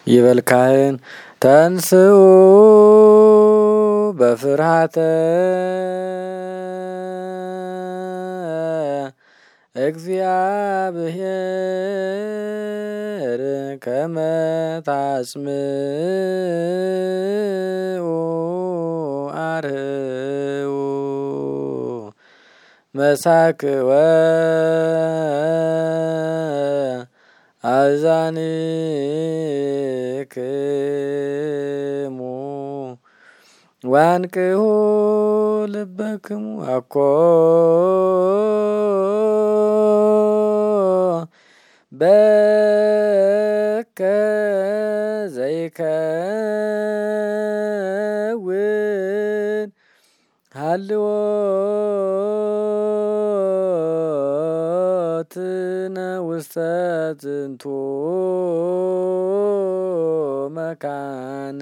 ይበል ካህን ተንስኡ በፍርሃተ እግዚአብሔር ከመ ታጽምዑ አርኅዉ መሳክወ አዛንክሙ ዋንቅሁ ልበክሙ አኮ በከ ዘይከውን ሀልዎትነ ውስተ ዝንቱ መካን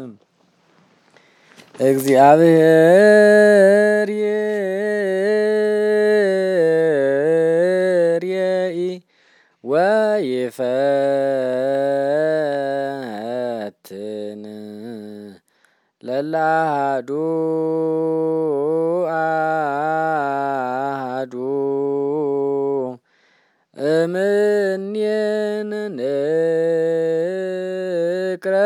እግዚአብሔር ይሬኢ ወይፈትን ለለአሐዱ አሐዱ እምኔነ ንቅረ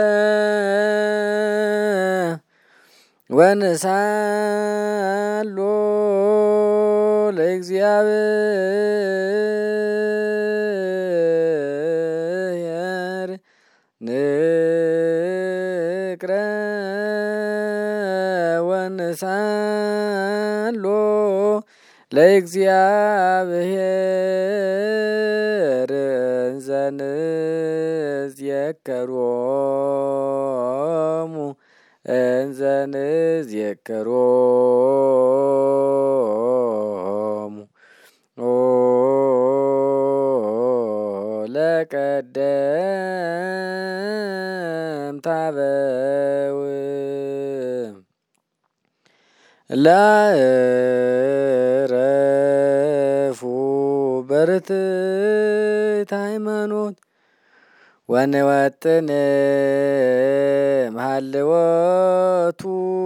ወንሳሎ ለእግዚአብሔር ንቅረ ወንሳሎ ለእግዚአብሔር እንዘንዝየከሮሙ ለቀደምት አበው ለዕረፉ በርትዕት ሃይማኖት ወንወጥን እምሃልወቱ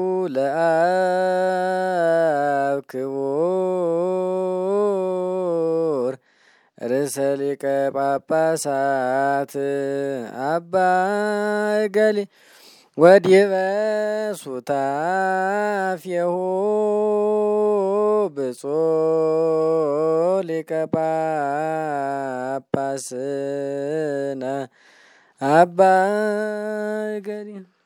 ለአብ ክቡር ርእሰ ሊቀ ጳጳሳት አባ እገሌ ወዲበ ሱታፌሁ ብፁዕ ሊቀ ጳጳስነ አባ እገሌ